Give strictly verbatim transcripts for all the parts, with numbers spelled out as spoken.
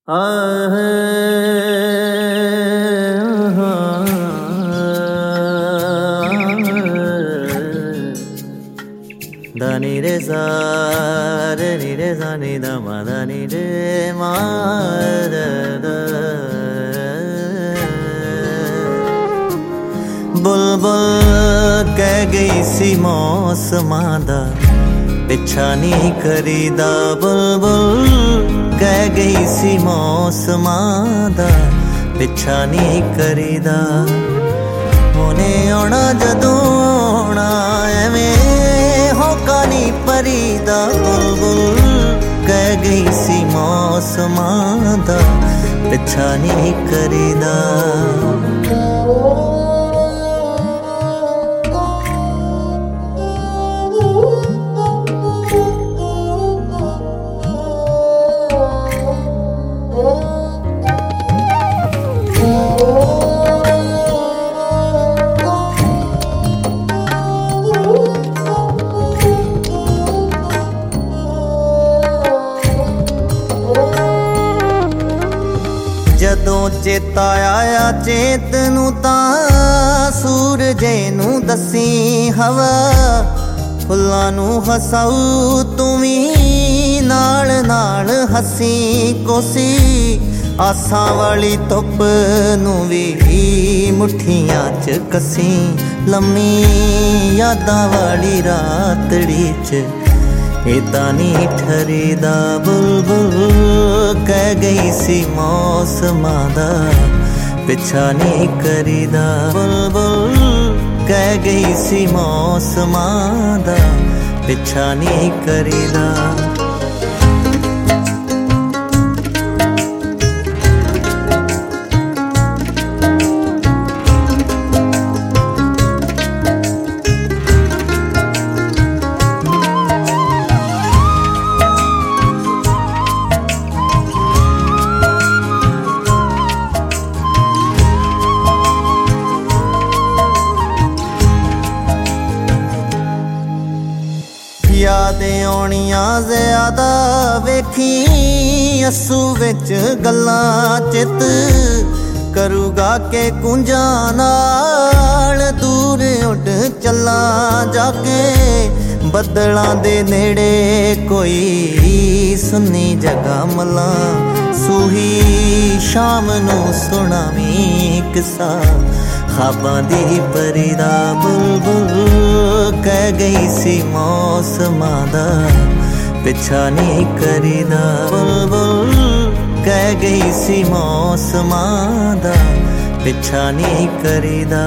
ਆਹ da ni re sa re ni re sa ni da ma da ni re ma da da बुलबुल कह गई सी मौसमां दा पिछा नहीं करीदा बुलबुल कह गई सी मौसमां दा पिछा नहीं करीदा होने आना जदों आना एवें होका नहीं परीदा बुलबुल कह गई सी मौसमां दा पिछा नहीं करीदा जदों चेता आया चेत नूं तां सूरजे नूं दसी हवा फुल्लां नूं हसाऊ तूं वी नाल नाल हसी कोसी आसां वाली धुप नूं वी मुठियां च कसी लम्मी यादां वाली रातड़ी च इदा नहीं ठरीदा बुलबुल कह गई सी मौसमां दा पिछा नहीं करीदा बुलबुल कह गई सी मौसमां दा पिछा नहीं करीदा यादें आउणियां ज़्यादा वेखी अस्सू विच गल्लां चित करूगा के कुंजां नाल दूर उड चलां जाके बदलां दे नेड़े कोई सुन्नी जगह मलां सूही शाम नूं सुणावीं किस्सा ख्वाबां दी परीदा बुलबुल कह गई सी मौसमां दा पिछा नहीं करीदा बुलबुल कह गई सी मौसमां दा पिछा नहीं करीदा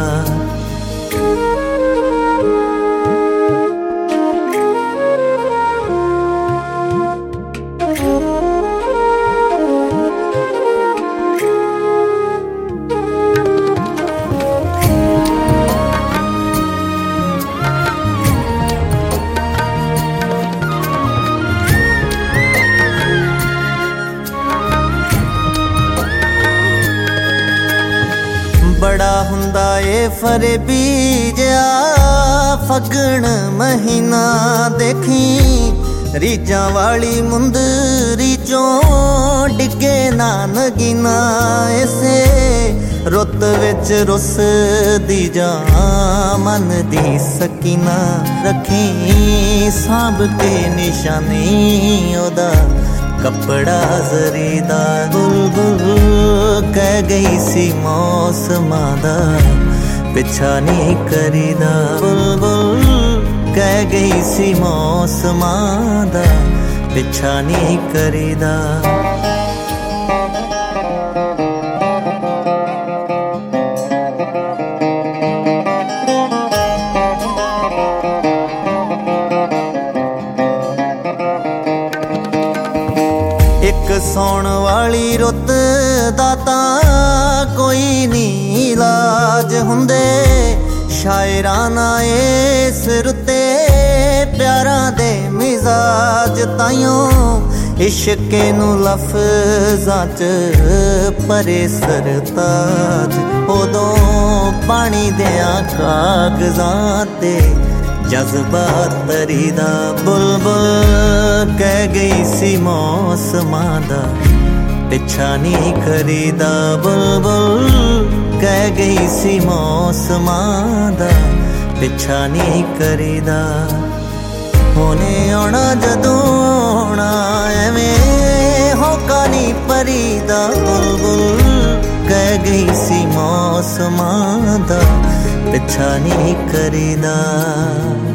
बड़ा हुंदा ए फरेबी जिहा फगण महीना देखी रीजां वाली मुंदरी चों डिगे ना नगीना इसे रुत विच रुस दी जा मन दी सकीना रखी सांभ के निशानी ओदा कपड़ा जरीदा बुलबुल कह गई सी मौसमां दा पिछा नहीं करीदा बुलबुल कह गई सी मौसमां दा पिछा नहीं करीदा एक सौण वाली रुत दा तां कोई नी इलाज हुंदे शायराना इस रुते प्यारां दे मिजाज ताइयों इश्के नूं लफ्ज़ां च परे सरताज उदों पानी दियां कागज़ां ते जज्बात तरीदा बुलबुल कह गई सी मौसमां दा पिछा नहीं करीदा बुलबुल कह गई सी मौसमां दा पिछा नहीं करीदा होने आना जदों आना एवें होका नहीं परीदा बुलबुल कह गई सी मौसमां दा पिछा नहीं करीदा।